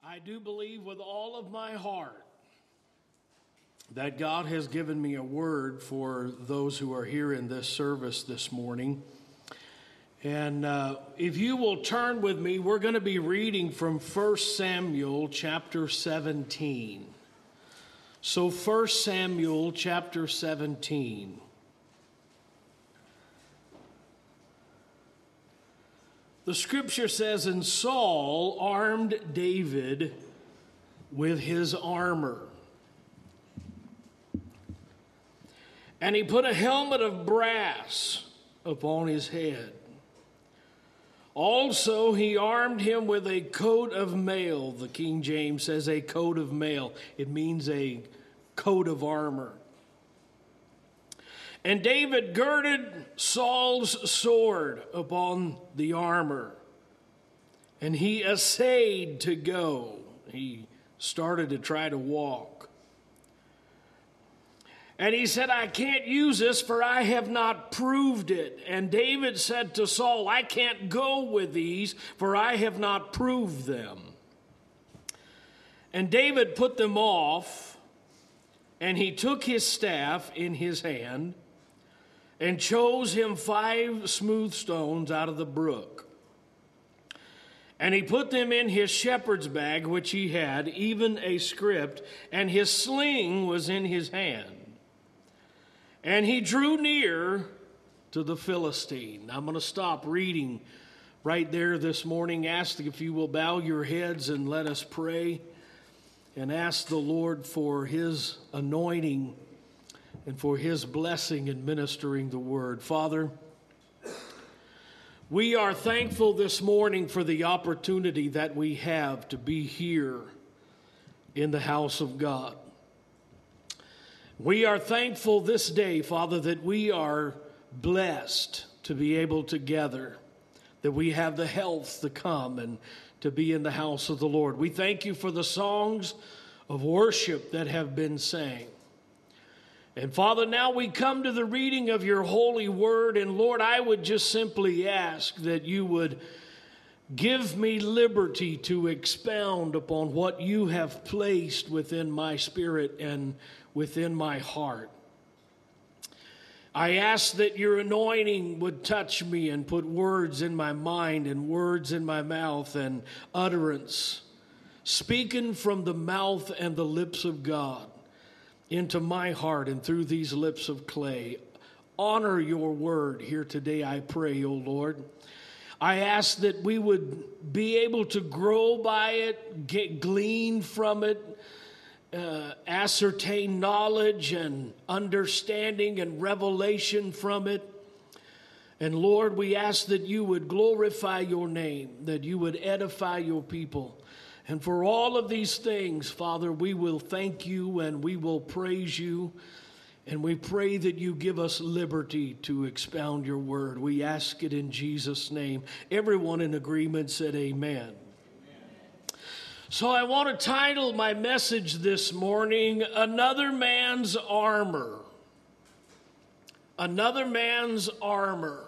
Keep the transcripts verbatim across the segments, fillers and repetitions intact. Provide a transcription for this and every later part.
I do believe with all of my heart that God has given me a word for those who are here in this service this morning. And uh, if you will turn with me, we're going to be reading from First Samuel chapter seventeen. So First Samuel chapter seventeen. The scripture says, "And Saul armed David with his armor. And he put a helmet of brass upon his head. Also he armed him with a coat of mail." The King James says a coat of mail. It means a coat of armor. "And David girded Saul's sword upon the armor, and he essayed to go." He started to try to walk. "And he said, I can't use this, for I have not proved it. And David said to Saul, I can't go with these, for I have not proved them. And David put them off, and he took his staff in his hand, and chose him five smooth stones out of the brook. And he put them in his shepherd's bag, which he had, even a scrip, and his sling was in his hand. And he drew near to the Philistine." I'm going to stop reading right there this morning. Ask if you will bow your heads and let us pray and ask the Lord for his anointing and for his blessing in ministering the word. Father, we are thankful this morning for the opportunity that we have to be here in the house of God. We are thankful this day, Father, that we are blessed to be able to gather, that we have the health to come and to be in the house of the Lord. We thank you for the songs of worship that have been sang. And Father, now we come to the reading of your holy word. And Lord, I would just simply ask that you would give me liberty to expound upon what you have placed within my spirit and within my heart. I ask that your anointing would touch me and put words in my mind and words in my mouth and utterance, speaking from the mouth and the lips of God into my heart and through these lips of clay. Honor your word here today, I pray, O Lord. I ask that we would be able to grow by it, get glean from it, uh, ascertain knowledge and understanding and revelation from it. And Lord, we ask that you would glorify your name, that you would edify your people. And for all of these things, Father, we will thank you and we will praise you. And we pray that you give us liberty to expound your word. We ask it in Jesus' name. Everyone in agreement said amen. Amen. So I want to title my message this morning, Another Man's Armor. Another Man's Armor.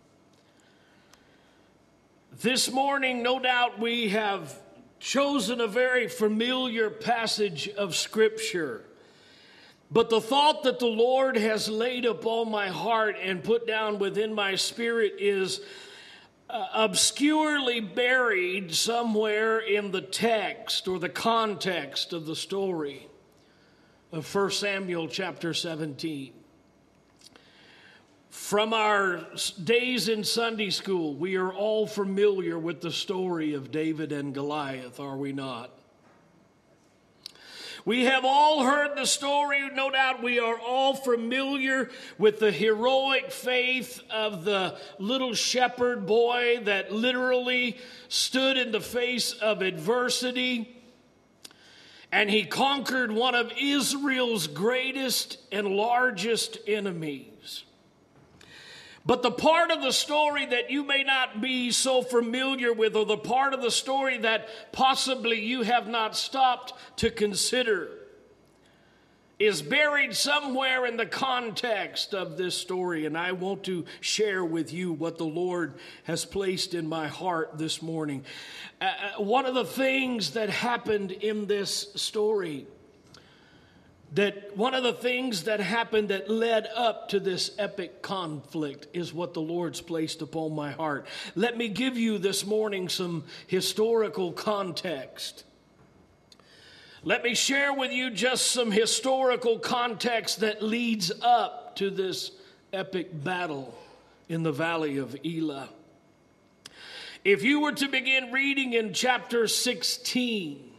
This morning, no doubt we have chosen a very familiar passage of Scripture. But the thought that the Lord has laid upon my heart and put down within my spirit is uh, obscurely buried somewhere in the text or the context of the story of First Samuel chapter seventeen. From our days in Sunday school, we are all familiar with the story of David and Goliath, are we not? We have all heard the story. No doubt we are all familiar with the heroic faith of the little shepherd boy that literally stood in the face of adversity. And he conquered one of Israel's greatest and largest enemies. But the part of the story that you may not be so familiar with, or the part of the story that possibly you have not stopped to consider, is buried somewhere in the context of this story, and I want to share with you what the Lord has placed in my heart this morning. Uh, one of the things that happened in this story, that one of the things that happened that led up to this epic conflict is what the Lord's placed upon my heart. Let me give you this morning some historical context. Let me share with you just some historical context that leads up to this epic battle in the valley of Elah. If you were to begin reading in chapter sixteen,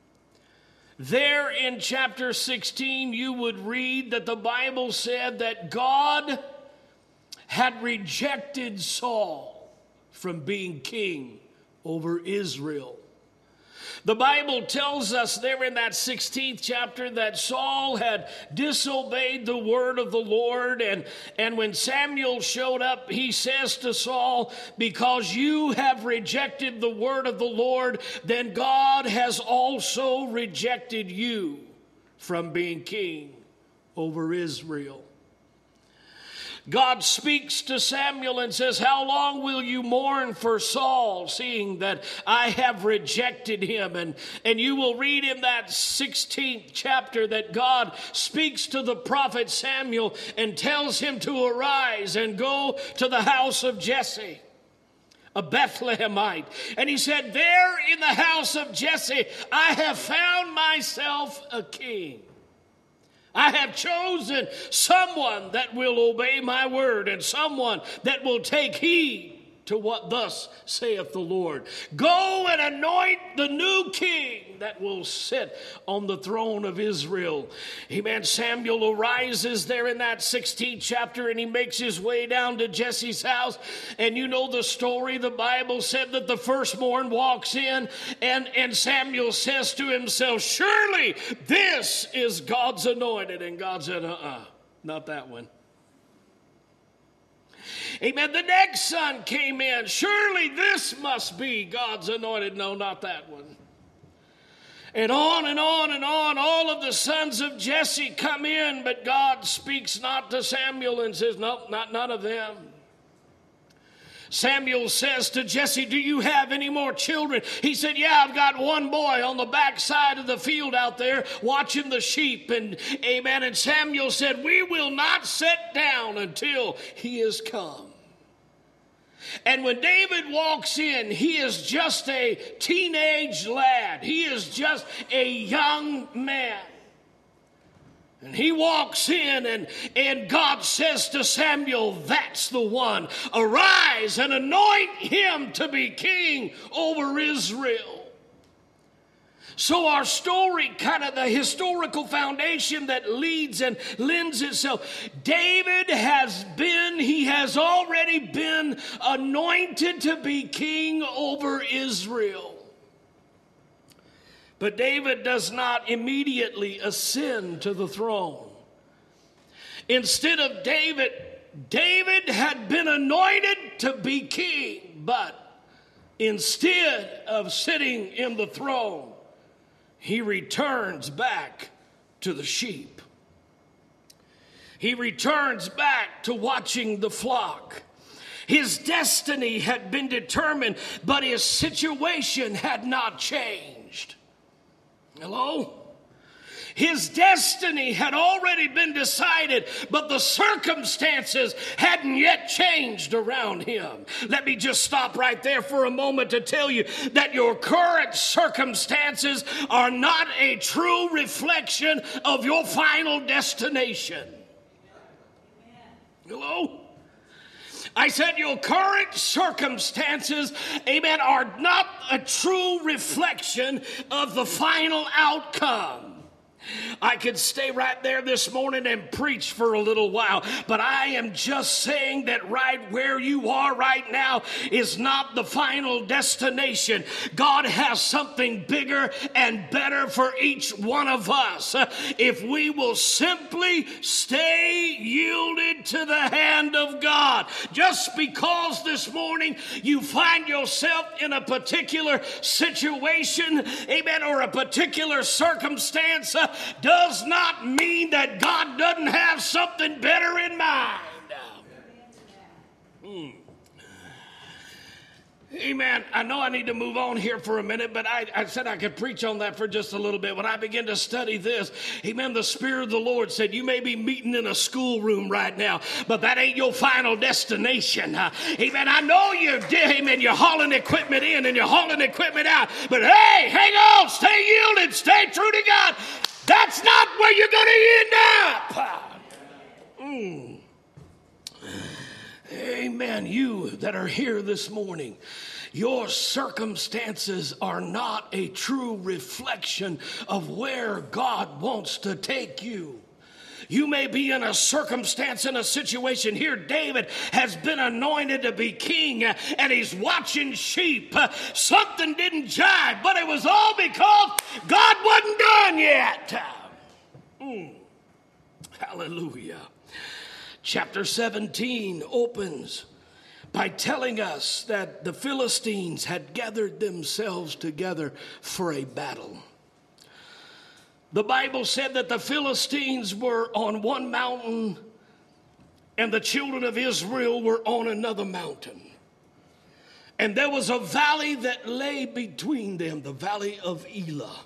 there in chapter sixteen, you would read that the Bible said that God had rejected Saul from being king over Israel. The Bible tells us there in that sixteenth chapter that Saul had disobeyed the word of the Lord. And, and when Samuel showed up, he says to Saul, because you have rejected the word of the Lord, then God has also rejected you from being king over Israel. God speaks to Samuel and says, how long will you mourn for Saul, seeing that I have rejected him? And, and you will read in that sixteenth chapter that God speaks to the prophet Samuel and tells him to arise and go to the house of Jesse, a Bethlehemite. And he said, there in the house of Jesse, I have found myself a king. I have chosen someone that will obey my word and someone that will take heed to what thus saith the Lord. Go and anoint the new king that will sit on the throne of Israel. Amen. Samuel arises there in that sixteenth chapter, and he makes his way down to Jesse's house. And you know the story. The Bible said that the firstborn walks in, and, and Samuel says to himself, surely this is God's anointed. And God said, uh-uh, not that one. Amen. The next son came in. Surely this must be God's anointed. No, not that one. And on and on and on, all of the sons of Jesse come in, but God speaks not to Samuel and says, nope, not none of them. Samuel says to Jesse, do you have any more children? He said, yeah, I've got one boy on the back side of the field out there watching the sheep. And amen. And Samuel said, we will not sit down until he is come. And when David walks in, he is just a teenage lad. He is just a young man. And he walks in, and, and God says to Samuel, that's the one. Arise and anoint him to be king over Israel. So our story, kind of the historical foundation that leads and lends itself. David has been, he has already been anointed to be king over Israel. But David does not immediately ascend to the throne. Instead of David, David had been anointed to be king, but instead of sitting in the throne, he returns back to the sheep. He returns back to watching the flock. His destiny had been determined, but his situation had not changed. Hello? His destiny had already been decided, but the circumstances hadn't yet changed around him. Let me just stop right there for a moment to tell you that your current circumstances are not a true reflection of your final destination. Hello? I said your current circumstances, amen, are not a true reflection of the final outcome. I could stay right there this morning and preach for a little while, but I am just saying that right where you are right now is not the final destination. God has something bigger and better for each one of us if we will simply stay yielded to the hand of God. Just because this morning you find yourself in a particular situation, amen, or a particular circumstance, uh, does not mean that God doesn't have something better in mind. Hmm. Amen. I know I need to move on here for a minute, but I, I said I could preach on that for just a little bit. When I began to study this, amen, the Spirit of the Lord said, you may be meeting in a schoolroom right now, but that ain't your final destination. Uh, amen. I know you did, amen, you're hauling equipment in and you're hauling equipment out, but hey, hang on, stay yielded, stay true to God. That's not where you're going to end up. Mm. Amen. You that are here this morning, your circumstances are not a true reflection of where God wants to take you. You may be in a circumstance, in a situation. Here, David has been anointed to be king, and he's watching sheep. Something didn't jive, but it was all because God wasn't done yet. Mm. Hallelujah. Chapter seventeen opens by telling us that the Philistines had gathered themselves together for a battle. The Bible said that the Philistines were on one mountain and the children of Israel were on another mountain. And there was a valley that lay between them, the valley of Elah.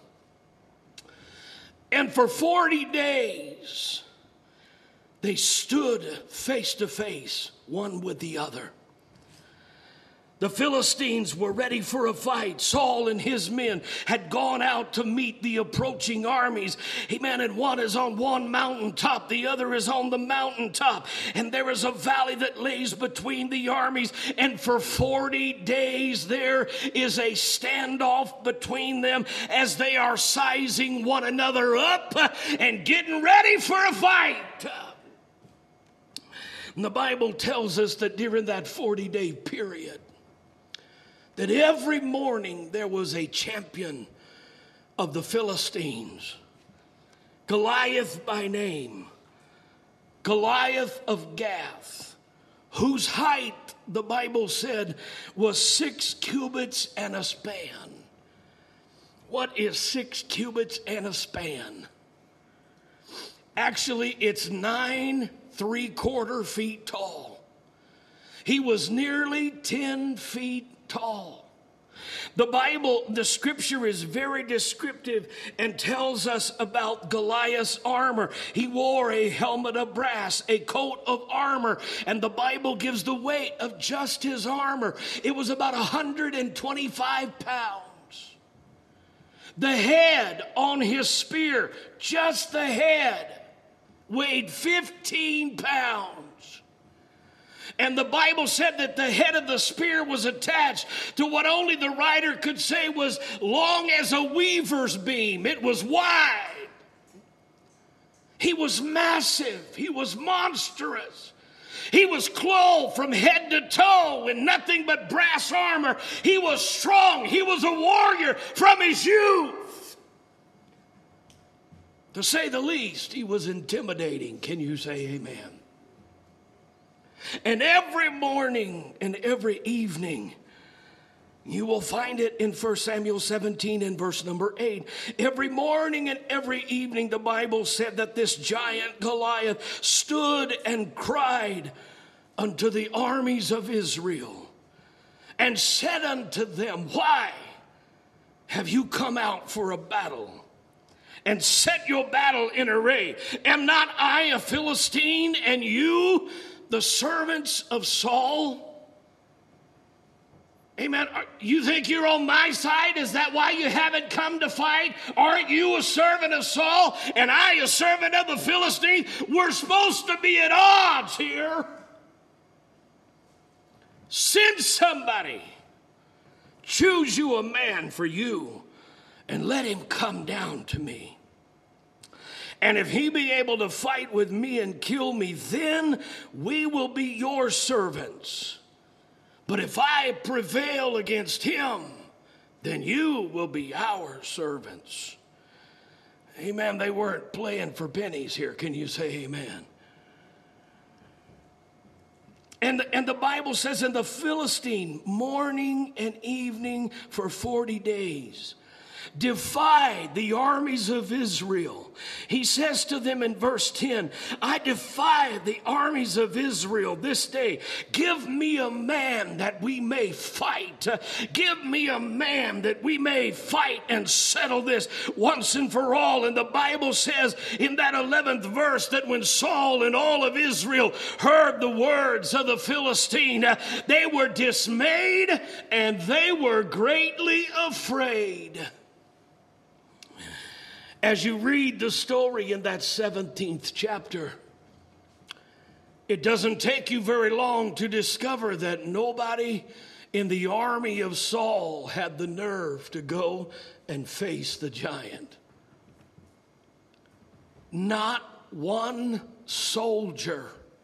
And for forty days, they stood face to face, one with the other. The Philistines were ready for a fight. Saul and his men had gone out to meet the approaching armies. Amen. And one is on one mountaintop, the other is on the mountaintop. And there is a valley that lays between the armies. And for forty days there is a standoff between them as they are sizing one another up and getting ready for a fight. And the Bible tells us that during that forty-day period, that every morning there was a champion of the Philistines, Goliath by name, Goliath of Gath, whose height, the Bible said, was six cubits and a span. What is six cubits and a span? Actually, it's nine three-quarter feet tall. He was nearly ten feet tall. The Bible, the scripture is very descriptive and tells us about Goliath's armor. He wore a helmet of brass, a coat of armor, and the Bible gives the weight of just his armor. It was about one hundred twenty-five pounds. The head on his spear, just the head, weighed fifteen pounds. And the Bible said that the head of the spear was attached to what only the writer could say was long as a weaver's beam. It was wide. He was massive. He was monstrous. He was clothed from head to toe in nothing but brass armor. He was strong. He was a warrior from his youth. To say the least, he was intimidating. Can you say amen? And every morning and every evening, you will find it in First Samuel seventeen and verse number eight. Every morning and every evening, the Bible said that this giant Goliath stood and cried unto the armies of Israel and said unto them, why have you come out for a battle? And set your battle in array. Am not I a Philistine, and you the servants of Saul? Amen. You think you're on my side? Is that why you haven't come to fight? Aren't you a servant of Saul, and I a servant of the Philistine? We're supposed to be at odds here. Send somebody. Choose you a man for you, and let him come down to me. And if he be able to fight with me and kill me, then we will be your servants. But if I prevail against him, then you will be our servants. Amen. They weren't playing for pennies here. Can you say amen? And, and the Bible says, in the Philistine, morning and evening for forty days. defied the armies of Israel. He says to them in verse ten, I defy the armies of Israel this day. Give me a man that we may fight. Give me a man that we may fight and settle this once and for all. And the Bible says in that eleventh verse that when Saul and all of Israel heard the words of the Philistine, they were dismayed and they were greatly afraid. As you read the story in that seventeenth chapter, it doesn't take you very long to discover that nobody in the army of Saul had the nerve to go and face the giant. Not one soldier.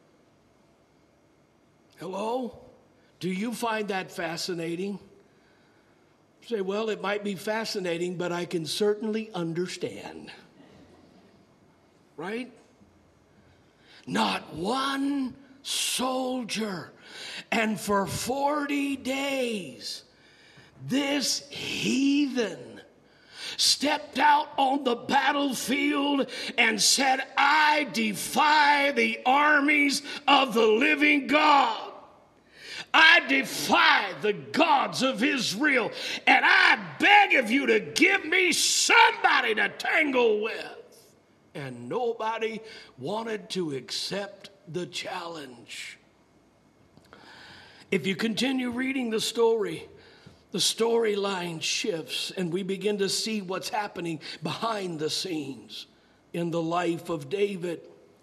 Hello? Do you find that fascinating? Say, well, it might be fascinating, but I can certainly understand. Right? Not one soldier. And for forty days, this heathen stepped out on the battlefield and said, I defy the armies of the living God. I defy the gods of Israel, and I beg of you to give me somebody to tangle with. And nobody wanted to accept the challenge. If you continue reading the story, the storyline shifts, and we begin to see what's happening behind the scenes in the life of David.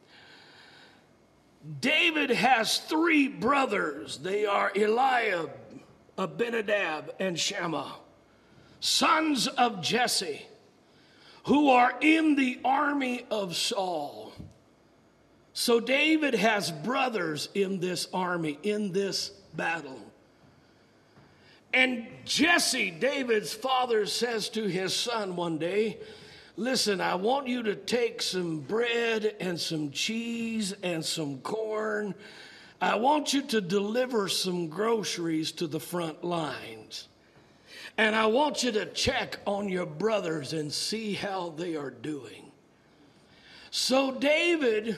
David has three brothers. They are Eliab, Abinadab, and Shammah, sons of Jesse, who are in the army of Saul. So David has brothers in this army, in this battle. And Jesse, David's father, says to his son one day, listen, I want you to take some bread and some cheese and some corn. I want you to deliver some groceries to the front lines. And I want you to check on your brothers and see how they are doing. So David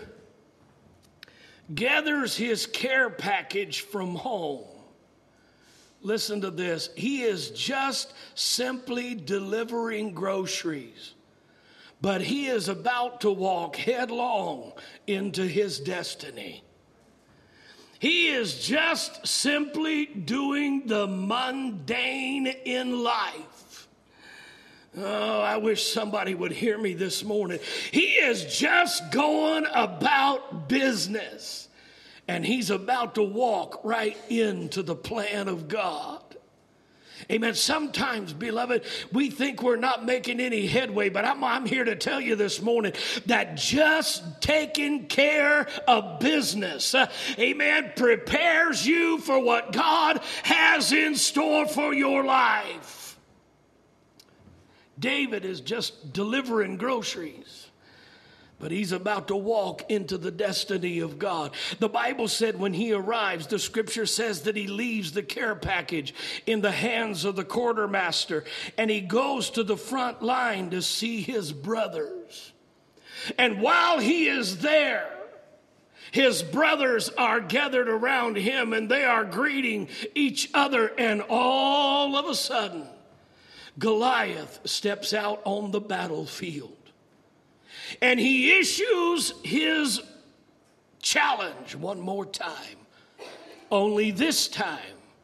gathers his care package from home. Listen to this. He is just simply delivering groceries. But he is about to walk headlong into his destiny. He is just simply doing the mundane in life. Oh, I wish somebody would hear me this morning. He is just going about business. And he's about to walk right into the plan of God. Amen. Sometimes, beloved, we think we're not making any headway, but I'm, I'm here to tell you this morning that just taking care of business, uh, amen, prepares you for what God has in store for your life. David is just delivering groceries. But he's about to walk into the destiny of God. The Bible said when he arrives, the scripture says that he leaves the care package in the hands of the quartermaster, and he goes to the front line to see his brothers. And while he is there, his brothers are gathered around him, and they are greeting each other, and all of a sudden, Goliath steps out on the battlefield. And he issues his challenge one more time. Only this time,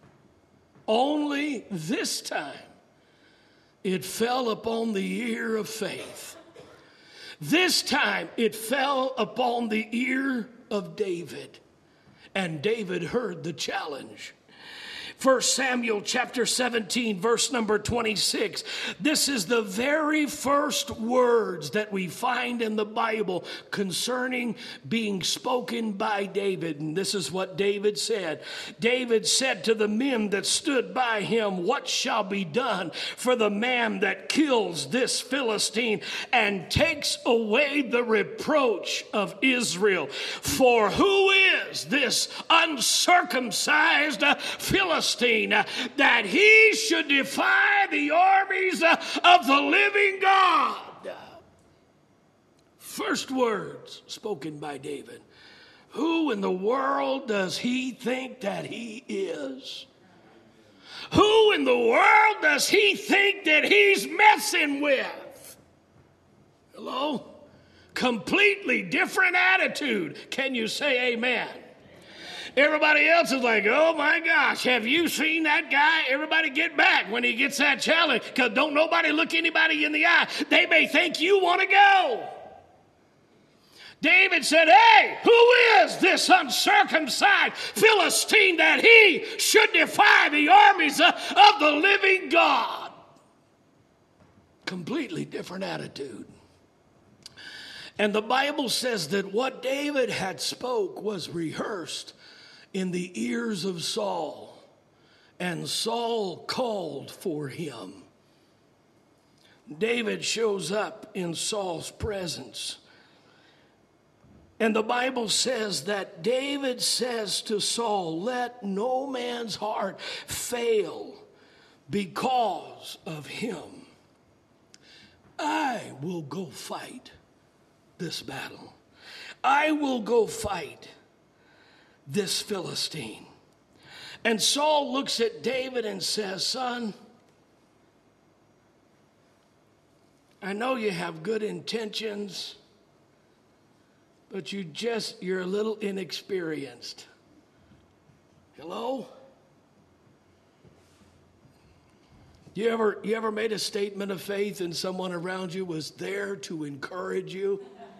only this time, it fell upon the ear of faith. This time, it fell upon the ear of David. And David heard the challenge. First Samuel chapter seventeen, verse number twenty-six. This is the very first words that we find in the Bible concerning being spoken by David. And this is what David said. David said to the men that stood by him, what shall be done for the man that kills this Philistine and takes away the reproach of Israel? For who is this uncircumcised Philistine Philistine, uh, that he should defy the armies uh, of the living God. First words spoken by David. Who in the world does he think that he is? Who in the world does he think that he's messing with? Hello? Completely different attitude. Can you say amen? Everybody else is like, oh my gosh, have you seen that guy? Everybody get back when he gets that challenge, because don't nobody look anybody in the eye. They may think you want to go. David said, hey, who is this uncircumcised Philistine that he should defy the armies of the living God? Completely different attitude. And the Bible says that what David had spoke was rehearsed in the ears of Saul, and Saul called for him. David shows up in Saul's presence. And the Bible says that David says to Saul, let no man's heart fail because of him. I will go fight this battle. I will go fight this Philistine. And Saul looks at David and says, son, I know you have good intentions, but you just, you're a little inexperienced. Hello? You ever, you ever made a statement of faith and someone around you was there to encourage you?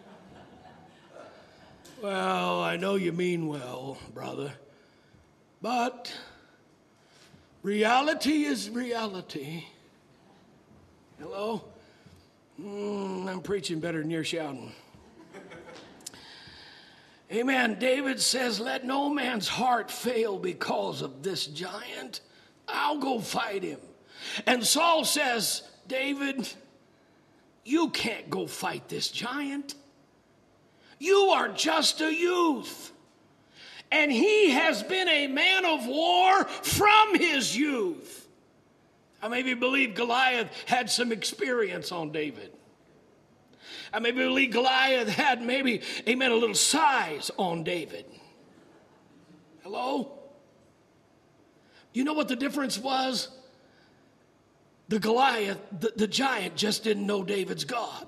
Well, I know you mean well, brother, but reality is reality. Hello? Mm, I'm preaching better than you're shouting. Amen. David says, let no man's heart fail because of this giant. I'll go fight him. And Saul says, David, you can't go fight this giant. You are just a youth. And he has been a man of war from his youth. I maybe believe Goliath had some experience on David. I maybe believe Goliath had maybe, amen, a little size on David. Hello? You know what the difference was? The Goliath, the, the giant, just didn't know David's God.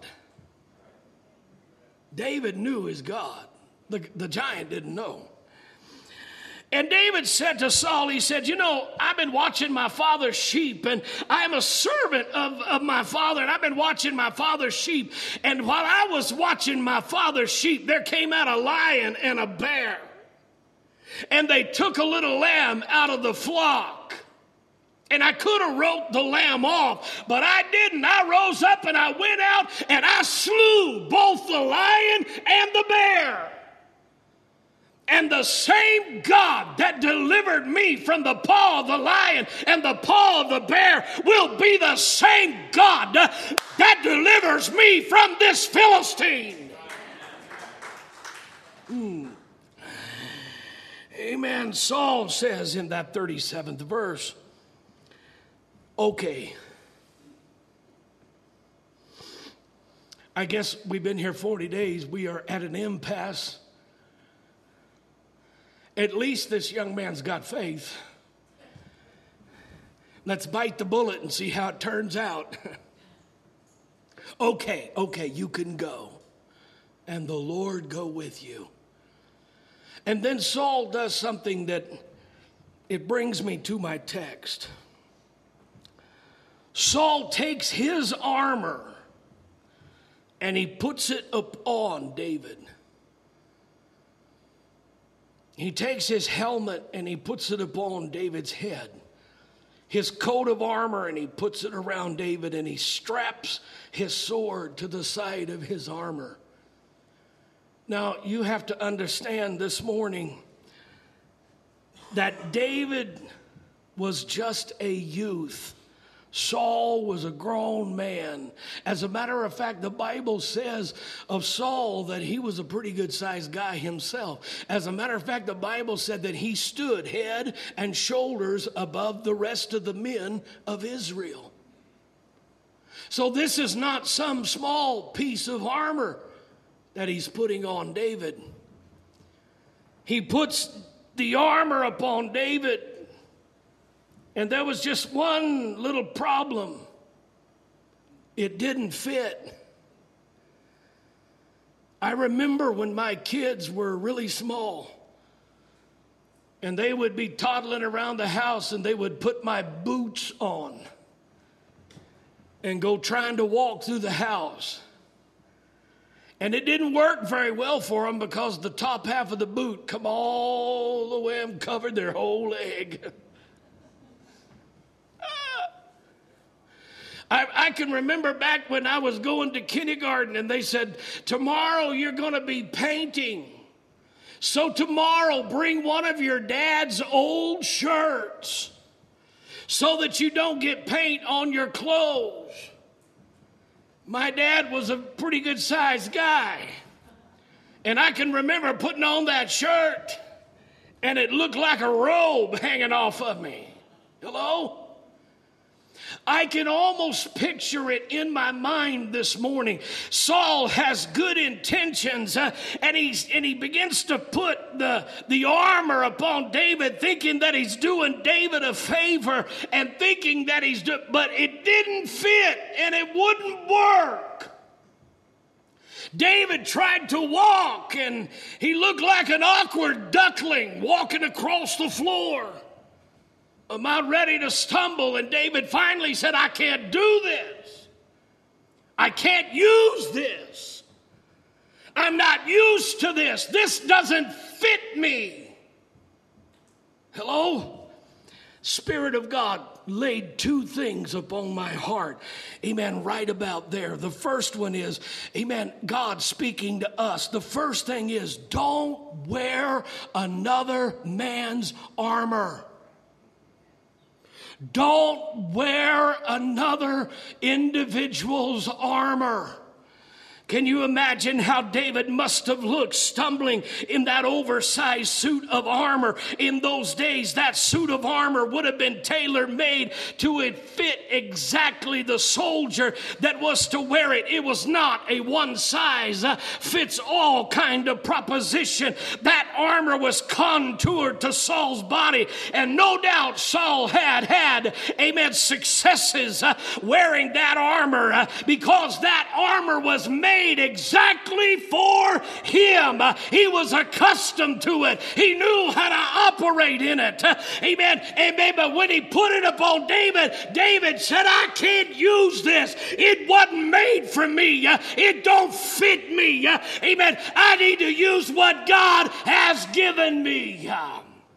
David knew his God. The, the giant didn't know. And David said to Saul, he said, you know, I've been watching my father's sheep, and I am a servant of, of my father, and I've been watching my father's sheep. And while I was watching my father's sheep, there came out a lion and a bear. And they took a little lamb out of the flock. And I could have wrote the lamb off, but I didn't. I rose up and I went out and I slew both the lion and the bear. And the same God that delivered me from the paw of the lion and the paw of the bear will be the same God that delivers me from this Philistine. Hmm. Amen. Saul says in that thirty-seventh verse, okay, I guess we've been here forty days. We are at an impasse. At least this young man's got faith. Let's bite the bullet and see how it turns out. okay, okay, you can go. And the Lord go with you. And then Saul does something that it brings me to my text. Saul takes his armor and he puts it upon David. He takes his helmet and he puts it upon David's head. His coat of armor, and he puts it around David, and he straps his sword to the side of his armor. Now, you have to understand this morning that David was just a youth Saul was a grown man. As a matter of fact, the Bible says of Saul that he was a pretty good-sized guy himself. As a matter of fact, the Bible said that he stood head and shoulders above the rest of the men of Israel. So this is not some small piece of armor that he's putting on David. He puts the armor upon David. And there was just one little problem. It didn't fit. I remember when my kids were really small, and they would be toddling around the house, and they would put my boots on and go trying to walk through the house. And it didn't work very well for them because the top half of the boot come all the way and covered their whole leg. I, I can remember back when I was going to kindergarten and they said, tomorrow you're going to be painting. So tomorrow bring one of your dad's old shirts so that you don't get paint on your clothes. My dad was a pretty good sized guy. And I can remember putting on that shirt and it looked like a robe hanging off of me. Hello? I can almost picture it in my mind this morning. Saul has good intentions, uh, and he's and he begins to put the, the armor upon David, thinking that he's doing David a favor and thinking that he's doing, but it didn't fit and it wouldn't work. David tried to walk, and he looked like an awkward duckling walking across the floor. About ready to stumble, and David finally said, I can't do this. I can't use this. I'm not used to this. This doesn't fit me. Hello? Spirit of God laid two things upon my heart. Amen. Right about there. The first one is, amen, God speaking to us. The first thing is, don't wear another man's armor. Don't wear another individual's armor. Can you imagine how David must have looked stumbling in that oversized suit of armor? In those days, that suit of armor would have been tailor-made to it fit exactly the soldier that was to wear it. It was not a one-size-fits-all kind of proposition. That armor was contoured to Saul's body, and no doubt Saul had had, amen, successes uh, wearing that armor uh, because that armor was made exactly for him. Uh, he was accustomed to it. He knew how to operate in it. Uh, amen. Amen. But when he put it upon David, David said, I can't use this. It wasn't made for me. Uh, it don't fit me. Uh, amen. I need to use what God has given me. Uh,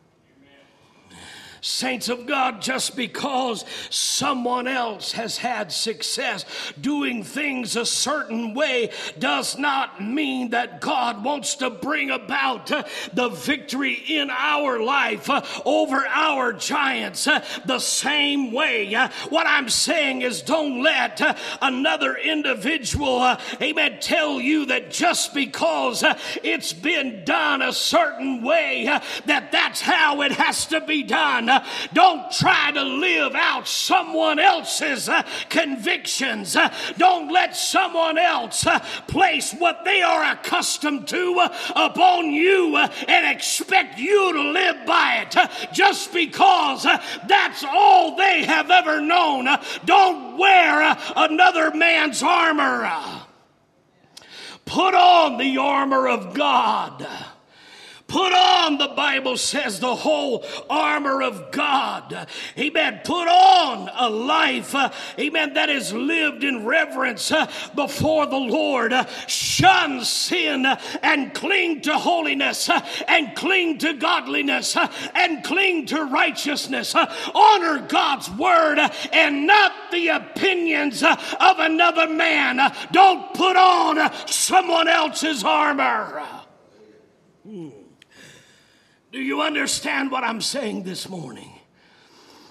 Saints of God, just because someone else has had success doing things a certain way does not mean that God wants to bring about uh, the victory in our life uh, over our giants uh, the same way. Uh, what I'm saying is, don't let uh, another individual, uh, amen, tell you that just because uh, it's been done a certain way, uh, that that's how it has to be done. Uh, don't try to live out someone else's uh, convictions. Uh, don't let someone else uh, place what they are accustomed to uh, upon you uh, and expect you to live by it uh, just because uh, that's all they have ever known. Uh, don't wear uh, another man's armor. Uh, put on the armor of God. Put on, the Bible says, the whole armor of God. Amen. Put on a life, uh, amen, that is lived in reverence uh, before the Lord. Uh, shun sin uh, and cling to holiness uh, and cling to godliness uh, and cling to righteousness. Uh, honor God's word uh, and not the opinions uh, of another man. Uh, don't put on uh, someone else's armor. Hmm. Do you understand what I'm saying this morning?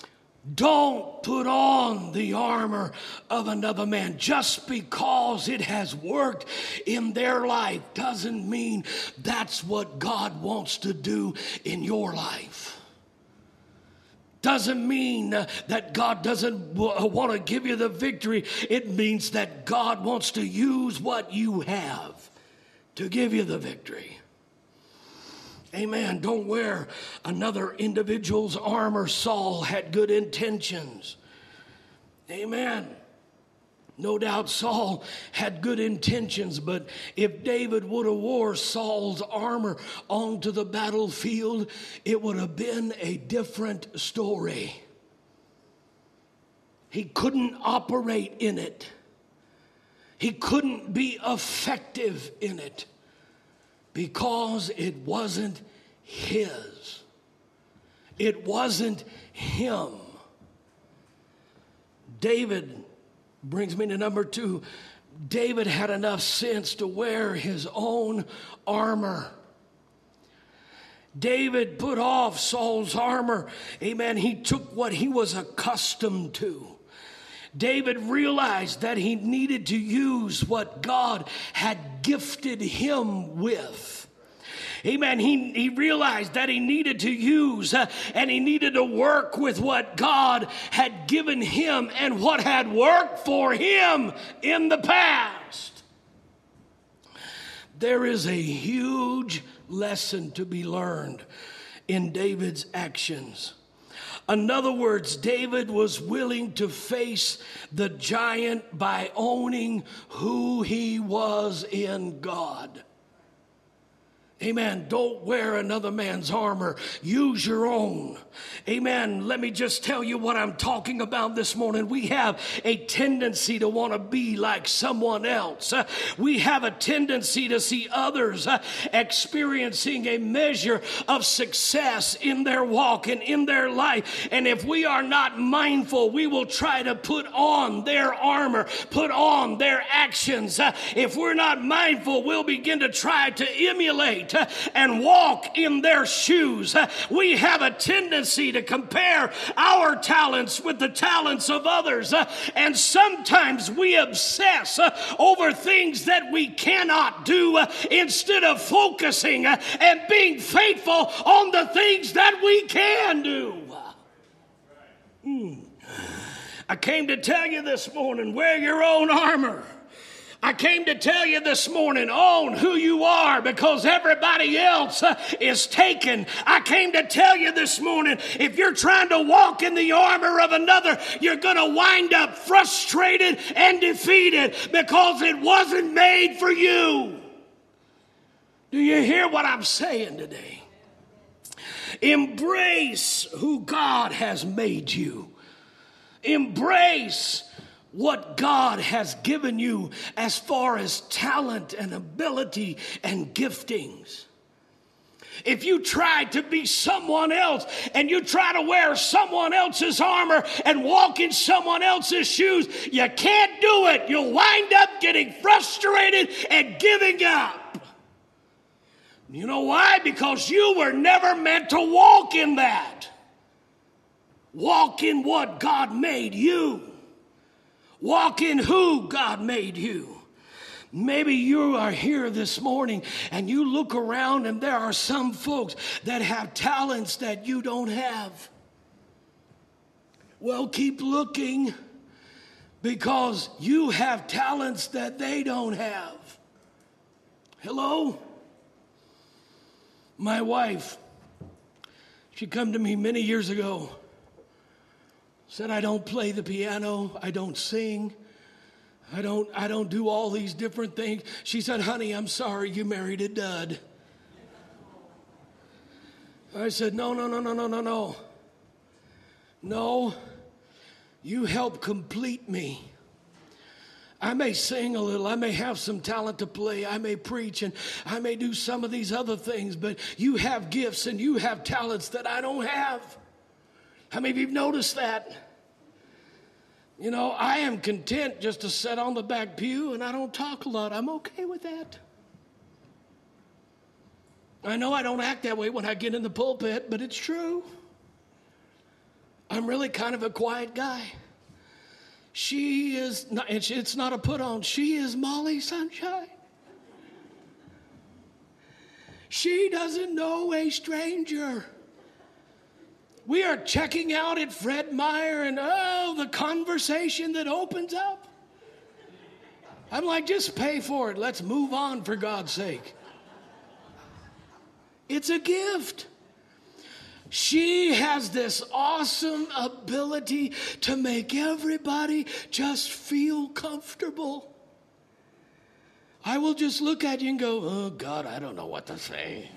Don't put on the armor of another man. Just because it has worked in their life doesn't mean that's what God wants to do in your life. Doesn't mean uh, that God doesn't w- want to give you the victory. It means that God wants to use what you have to give you the victory. Amen. Don't wear another individual's armor. Saul had good intentions. Amen. No doubt Saul had good intentions, but if David would have wore Saul's armor onto the battlefield, it would have been a different story. He couldn't operate in it. He couldn't be effective in it because it wasn't his. It wasn't him. David brings me to number two. David had enough sense to wear his own armor. David put off Saul's armor. Amen. He took what he was accustomed to. David realized that he needed to use what God had gifted him with. Amen. He, he realized that he needed to use uh, and he needed to work with what God had given him and what had worked for him in the past. There is a huge lesson to be learned in David's actions. In other words, David was willing to face the giant by owning who he was in God. Amen. Don't wear another man's armor. Use your own. Amen. Let me just tell you what I'm talking about this morning. We have a tendency to want to be like someone else. Uh, we have a tendency to see others uh, experiencing a measure of success in their walk and in their life. And if we are not mindful, we will try to put on their armor, put on their actions. Uh, if we're not mindful, we'll begin to try to emulate and walk in their shoes. We have a tendency to compare our talents with the talents of others, and sometimes we obsess over things that we cannot do instead of focusing and being faithful on the things that we can do. Mm. I came to tell you this morning, wear your own armor. I came to tell you this morning, own who you are because everybody else uh, is taken. I came to tell you this morning, if you're trying to walk in the armor of another, you're going to wind up frustrated and defeated because it wasn't made for you. Do you hear what I'm saying today? Embrace who God has made you. Embrace what God has given you as far as talent and ability and giftings. If you try to be someone else and you try to wear someone else's armor and walk in someone else's shoes, you can't do it. You'll wind up getting frustrated and giving up. You know why? Because you were never meant to walk in that. Walk in what God made you. Walk in who God made you. Maybe you are here this morning and you look around and there are some folks that have talents that you don't have. Well, keep looking because you have talents that they don't have. Hello? My wife, she come to me many years ago. Said, I don't play the piano, I don't sing, I don't, I don't do all these different things. She said, honey, I'm sorry you married a dud. I said, no, no, no, no, no, no, no. No, you help complete me. I may sing a little, I may have some talent to play, I may preach, and I may do some of these other things, but you have gifts and you have talents that I don't have. How many of you have noticed that? You know, I am content just to sit on the back pew and I don't talk a lot. I'm okay with that. I know I don't act that way when I get in the pulpit, but it's true. I'm really kind of a quiet guy. She is not, it's not a put on. She is Molly Sunshine. She doesn't know a stranger. We are checking out at Fred Meyer, and oh, the conversation that opens up. I'm like, just pay for it. Let's move on, for God's sake. It's a gift. She has this awesome ability to make everybody just feel comfortable. I will just look at you and go, oh, God, I don't know what to say.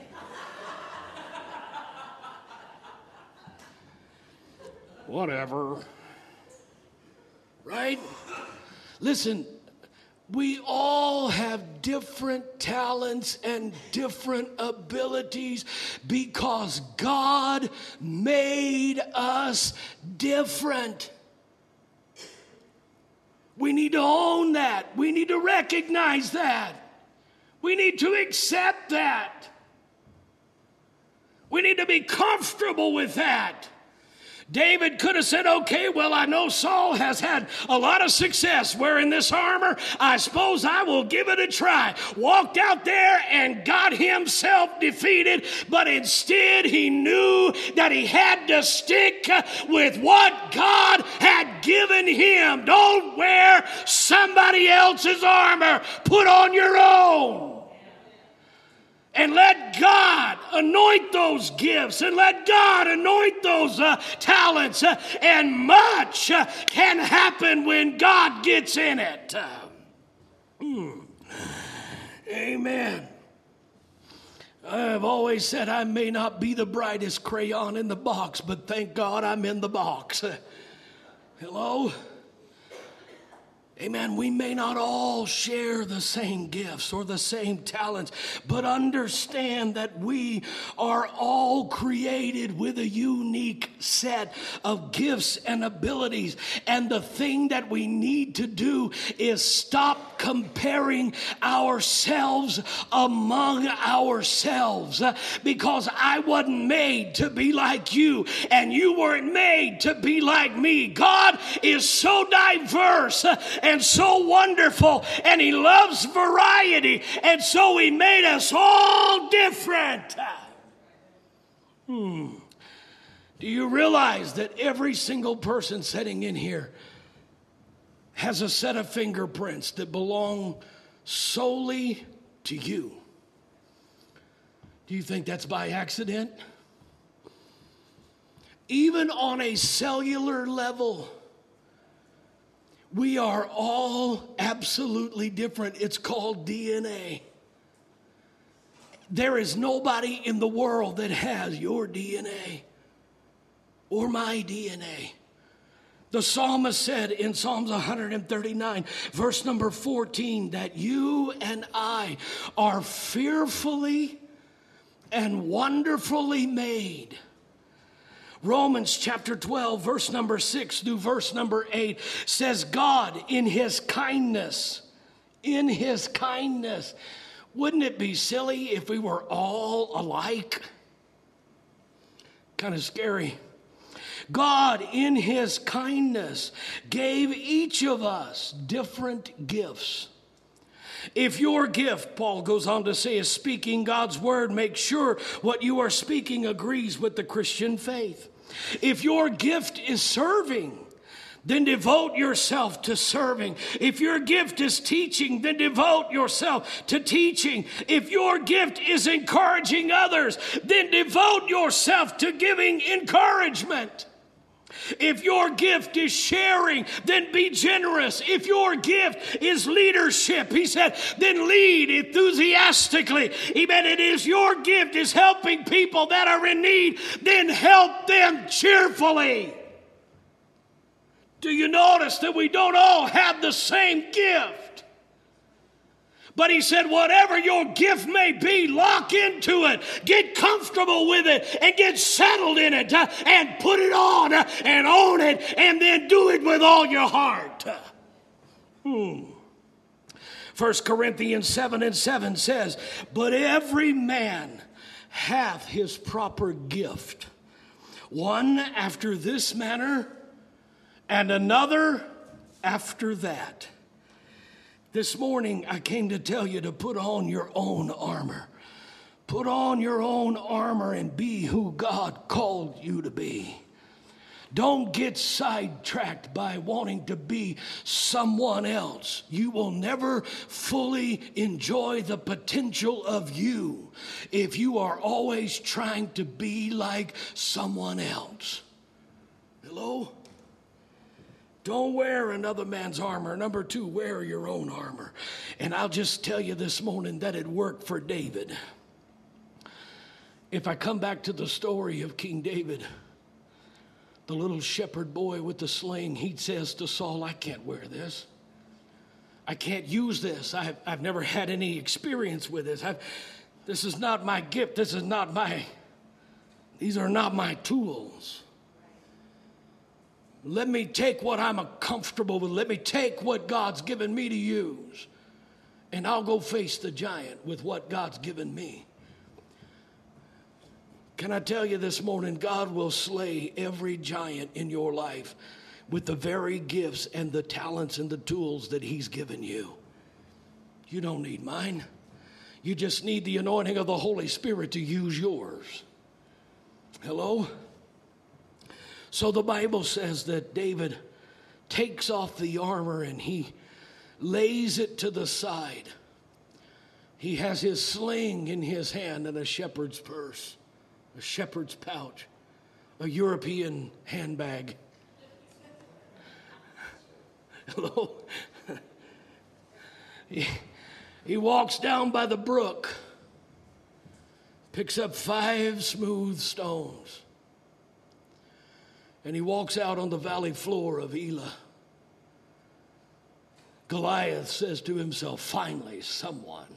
Whatever. Right? Listen, we all have different talents and different abilities because God made us different. We need to own that. We need to recognize that. We need to accept that. We need to be comfortable with that. David could have said, okay, well, I know Saul has had a lot of success wearing this armor. I suppose I will give it a try. Walked out there and got himself defeated, but instead he knew that he had to stick with what God had given him. Don't wear somebody else's armor. Put on your own. And let God anoint those gifts, and let God anoint those uh, talents. Uh, and much uh, can happen when God gets in it. Uh, mm. Amen. I've always said I may not be the brightest crayon in the box, but thank God I'm in the box. Uh, hello? Amen. We may not all share the same gifts or the same talents, but understand that we are all created with a unique set of gifts and abilities. And the thing that we need to do is stop comparing ourselves among ourselves, because I wasn't made to be like you, and you weren't made to be like me. God is so diverse and so wonderful, and he loves variety, and so he made us all different. Hmm. Do you realize that every single person sitting in here has a set of fingerprints that belong solely to you? Do you think that's by accident? Even on a cellular level, we are all absolutely different. It's called D N A. There is nobody in the world that has your D N A or my D N A. The psalmist said in Psalms one thirty-nine, verse number fourteen, that you and I are fearfully and wonderfully made. Romans chapter twelve, verse number six through verse number eight says, God in his kindness, in his kindness. Wouldn't it be silly if we were all alike? Kind of scary. God in his kindness gave each of us different gifts. If your gift, Paul goes on to say, is speaking God's word, make sure what you are speaking agrees with the Christian faith. If your gift is serving, then devote yourself to serving. If your gift is teaching, then devote yourself to teaching. If your gift is encouraging others, then devote yourself to giving encouragement. If your gift is sharing, then be generous. If your gift is leadership, he said, then lead enthusiastically. Amen. It is your gift is helping people that are in need, then help them cheerfully. Do you notice that we don't all have the same gift? But he said, whatever your gift may be, lock into it. Get comfortable with it and get settled in it uh, and put it on uh, and own it, and then do it with all your heart. Hmm. First Corinthians seven and seven says, but every man hath his proper gift. one after this manner, and another after that. This morning, I came to tell you to put on your own armor. Put on your own armor and be who God called you to be. Don't get sidetracked by wanting to be someone else. You will never fully enjoy the potential of you if you are always trying to be like someone else. Hello? Don't wear another man's armor. Number two, wear your own armor. And I'll just tell you this morning that it worked for David. If I come back to the story of King David, the little shepherd boy with the sling, he says to Saul, I can't wear this. I can't use this. I've, I've never had any experience with this. I've, this is not my gift. This is not my, these are not my tools. Let me take what I'm comfortable with. Let me take what God's given me to use. And I'll go face the giant with what God's given me. Can I tell you this morning, God will slay every giant in your life with the very gifts and the talents and the tools that he's given you. You don't need mine. You just need the anointing of the Holy Spirit to use yours. Hello? So the Bible says that David takes off the armor and he lays it to the side. He has his sling in his hand and a shepherd's purse. A shepherd's pouch, a European handbag. Hello? he, he walks down by the brook, picks up five smooth stones, and he walks out on the valley floor of Elah. Goliath says to himself, finally, someone.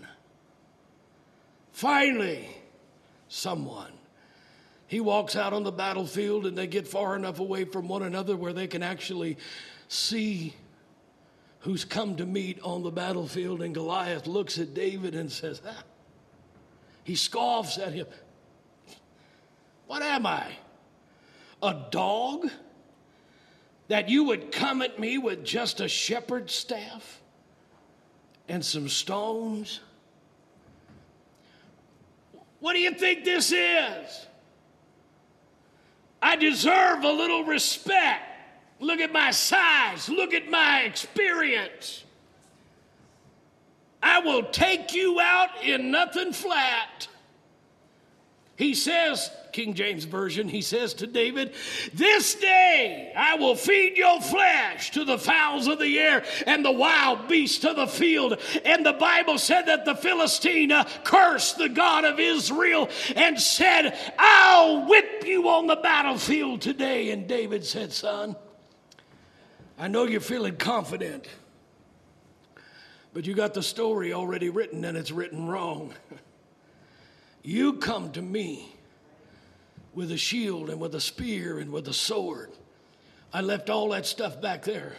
Finally, someone. He walks out on the battlefield and they get far enough away from one another where they can actually see who's come to meet on the battlefield. And Goliath looks at David and says, ah. He scoffs at him. What am I? A dog? That you would come at me with just a shepherd's staff and some stones? What do you think this is? I deserve a little respect. Look at my size. Look at my experience. I will take you out in nothing flat. He says, King James Version, he says to David, this day I will feed your flesh to the fowls of the air and the wild beasts of the field. And the Bible said that the Philistine uh, cursed the God of Israel and said, I'll whip you on the battlefield today. And David said, son, I know you're feeling confident, but you got the story already written and it's written wrong. You come to me with a shield and with a spear and with a sword. I left all that stuff back there.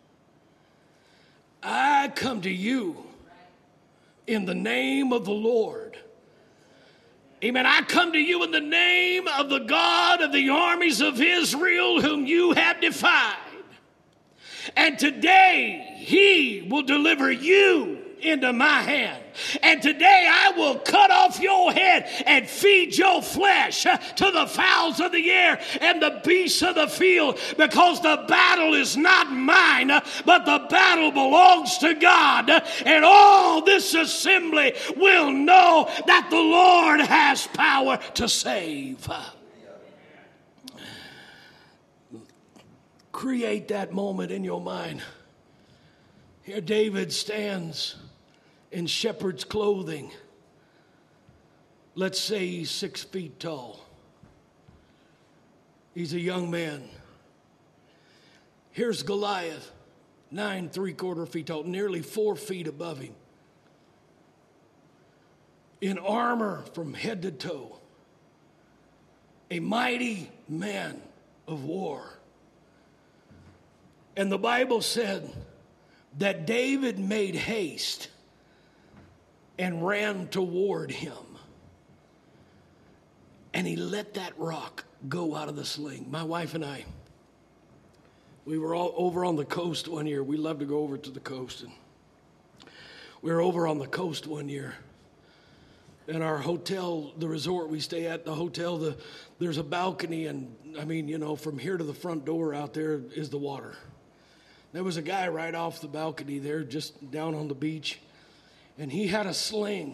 I come to you in the name of the Lord. Amen. I come to you in the name of the God of the armies of Israel whom you have defied. And today he will deliver you into my hand. And today I will cut off your head and feed your flesh to the fowls of the air and the beasts of the field, because the battle is not mine, but the battle belongs to God. And all this assembly will know that the Lord has power to save. Create that moment in your mind. Here David stands in shepherd's clothing. Let's say he's six feet tall. He's a young man. Here's Goliath, nine three-quarter feet tall, nearly four feet above him, in armor from head to toe, a mighty man of war. And the Bible said that David made haste and ran toward him. And he let that rock go out of the sling. My wife and I, we were all over on the coast one year. We love to go over to the coast. And we were over on the coast one year. And our hotel, the resort we stay at, the hotel, the, there's a balcony. And, I mean, you know, from here to the front door out there is the water. There was a guy right off the balcony there, just down on the beach. And he had a sling.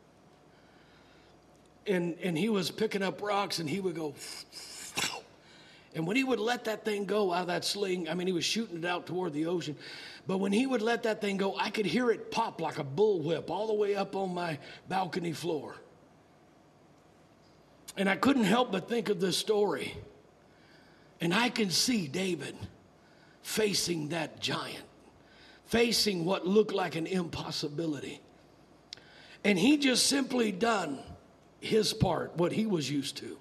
And and he was picking up rocks, and he would go, and when he would let that thing go out of that sling, I mean, he was shooting it out toward the ocean, but when he would let that thing go, I could hear it pop like a bullwhip all the way up on my balcony floor. And I couldn't help but think of this story. And I can see David facing that giant, facing what looked like an impossibility. And he just simply done his part, what he was used to.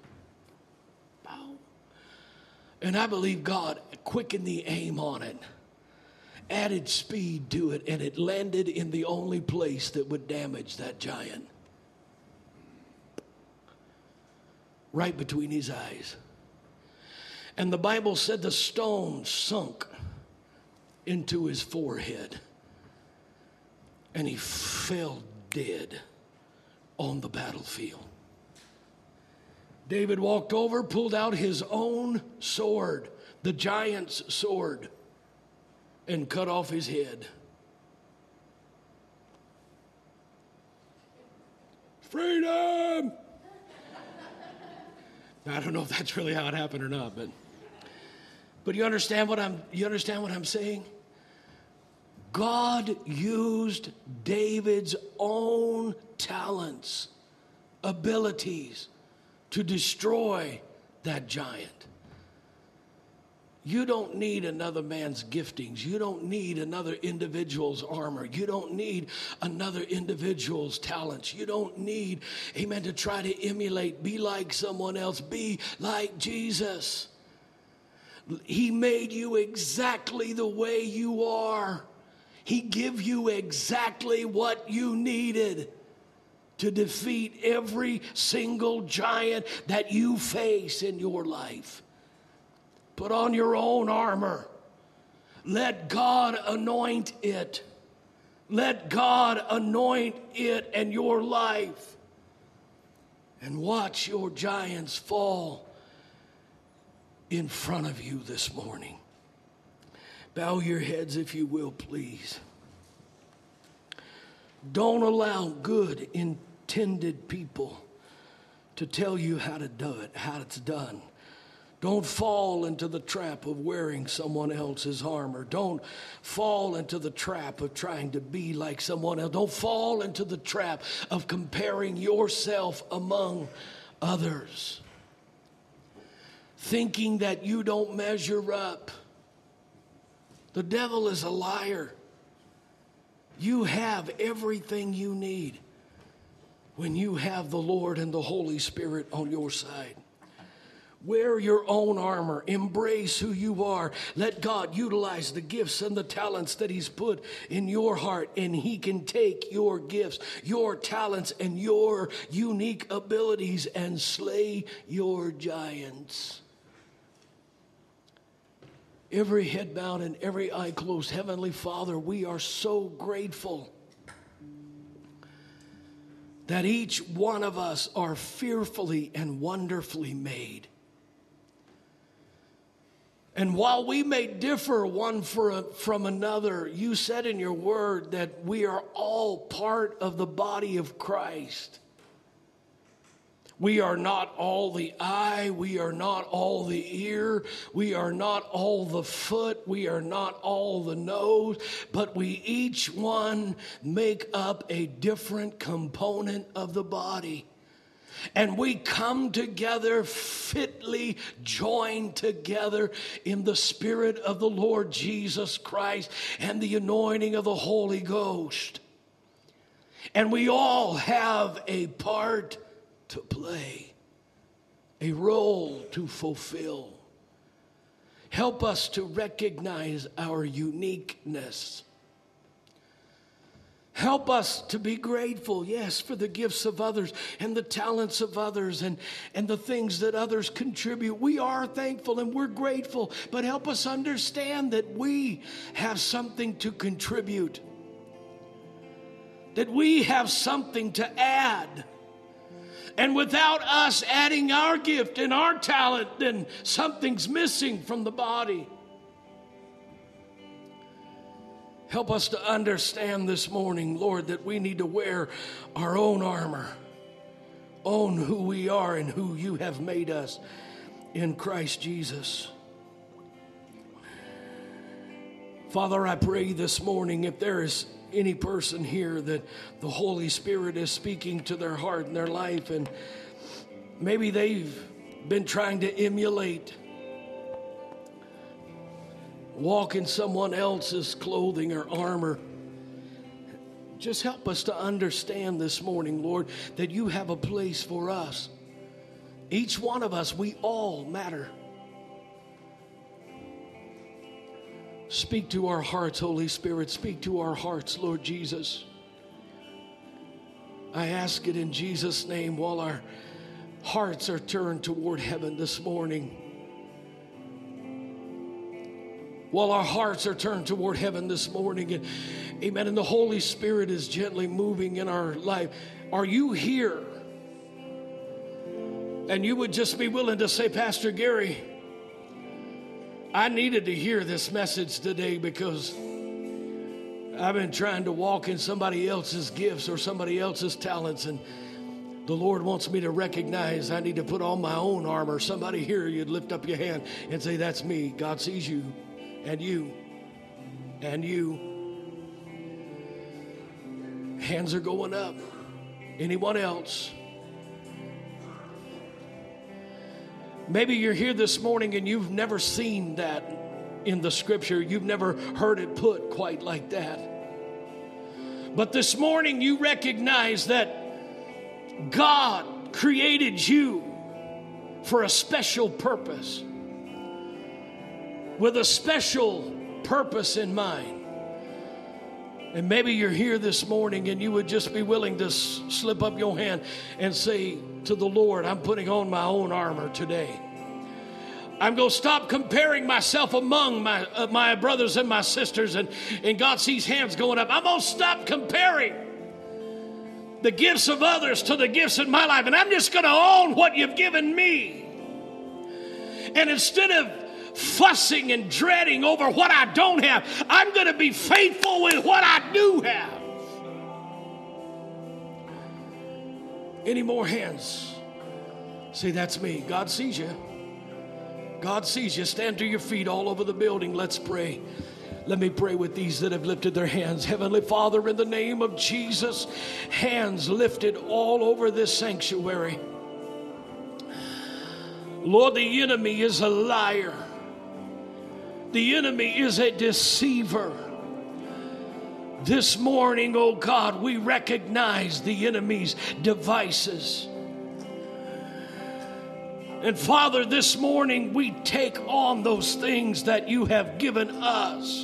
And I believe God quickened the aim on it, added speed to it, and it landed in the only place that would damage that giant. Right between his eyes. And the Bible said the stone sunk into his forehead, and he fell dead on the battlefield. David walked over, pulled out his own sword, the giant's sword, and cut off his head. Freedom! I don't know if that's really how it happened or not, but but you understand what I'm you understand what I'm saying? God used David's own talents, abilities to destroy that giant. You don't need another man's giftings. You don't need another individual's armor. You don't need another individual's talents. You don't need, amen, to try to emulate, be like someone else, be like Jesus. He made you exactly the way you are. He gave you exactly what you needed to defeat every single giant that you face in your life. Put on your own armor. Let God anoint it. Let God anoint it and your life. And watch your giants fall in front of you this morning. Bow your heads if you will, please. Don't allow good intended people to tell you how to do it, how it's done. Don't fall into the trap of wearing someone else's armor. Don't fall into the trap of trying to be like someone else. Don't fall into the trap of comparing yourself among others, thinking that you don't measure up. The devil is a liar. You have everything you need when you have the Lord and the Holy Spirit on your side. Wear your own armor. Embrace who you are. Let God utilize the gifts and the talents that He's put in your heart, and He can take your gifts, your talents, and your unique abilities and slay your giants. Every head bowed and every eye closed. Heavenly Father, we are so grateful that each one of us are fearfully and wonderfully made. And while we may differ one for, from another, you said in your word that we are all part of the body of Christ. We are not all the eye, we are not all the ear, we are not all the foot, we are not all the nose, but we each one make up a different component of the body. And we come together fitly joined together in the Spirit of the Lord Jesus Christ and the anointing of the Holy Ghost. And we all have a part to play, a role to fulfill. Help us to recognize our uniqueness. Help us to be grateful, yes, for the gifts of others and the talents of others and, and the things that others contribute. We are thankful and we're grateful, but help us understand that we have something to contribute, that we have something to add. And without us adding our gift and our talent, then something's missing from the body. Help us to understand this morning, Lord, that we need to wear our own armor, own who we are and who you have made us in Christ Jesus. Father, I pray this morning if there is any person here that the Holy Spirit is speaking to their heart and their life, and maybe they've been trying to emulate, walk in someone else's clothing or armor. Just help us to understand this morning, Lord, that you have a place for us. Each one of us, we all matter. Speak to our hearts, Holy Spirit. Speak to our hearts, Lord Jesus. I ask it in Jesus' name while our hearts are turned toward heaven this morning. While our hearts are turned toward heaven this morning, and amen, and the Holy Spirit is gently moving in our life. Are you here? And you would just be willing to say, Pastor Gary, I needed to hear this message today because I've been trying to walk in somebody else's gifts or somebody else's talents, and the Lord wants me to recognize I need to put on my own armor. Somebody here, you'd lift up your hand and say, that's me. God sees you. And you, and you. Hands are going up. Anyone else? Maybe you're here this morning and you've never seen that in the scripture. You've never heard it put quite like that. But this morning you recognize that God created you for a special purpose, with a special purpose in mind. And maybe you're here this morning and you would just be willing to s- slip up your hand and say to the Lord, I'm putting on my own armor today. I'm going to stop comparing myself among my uh, my brothers and my sisters. And, and God sees hands going up. I'm going to stop comparing the gifts of others to the gifts in my life. And I'm just going to own what you've given me. And instead of fussing and dreading over what I don't have, I'm going to be faithful with what I do have. Any more hands? Say, that's me. God sees you. God sees you. Stand to your feet all over the building. Let's pray. Let me pray with these that have lifted their hands. Heavenly Father, in the name of Jesus, hands lifted all over this sanctuary. Lord, the enemy is a liar. The enemy is a deceiver. This morning, oh God, we recognize the enemy's devices. And Father, this morning we take on those things that you have given us.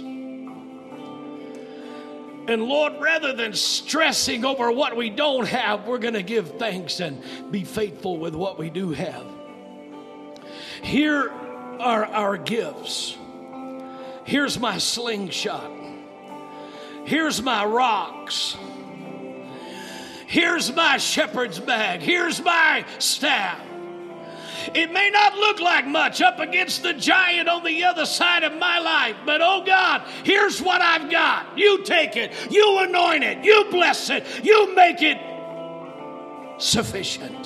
And Lord, rather than stressing over what we don't have, we're going to give thanks and be faithful with what we do have. Here are our gifts. Here's my slingshot. Here's my rocks. Here's my shepherd's bag. Here's my staff. It may not look like much up against the giant on the other side of my life, but oh God, here's what I've got. You take it. You anoint it. You bless it. You make it sufficient.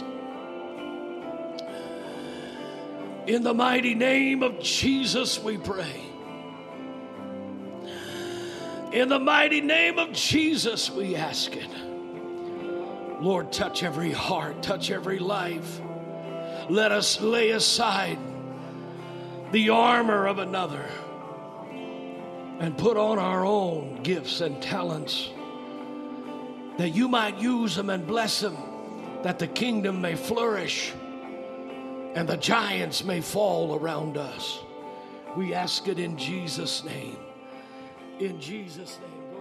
In the mighty name of Jesus, we pray. In the mighty name of Jesus, we ask it. Lord, touch every heart, touch every life. Let us lay aside the armor of another and put on our own gifts and talents, that you might use them and bless them, that the kingdom may flourish and the giants may fall around us. We ask it in Jesus' name. In Jesus' name.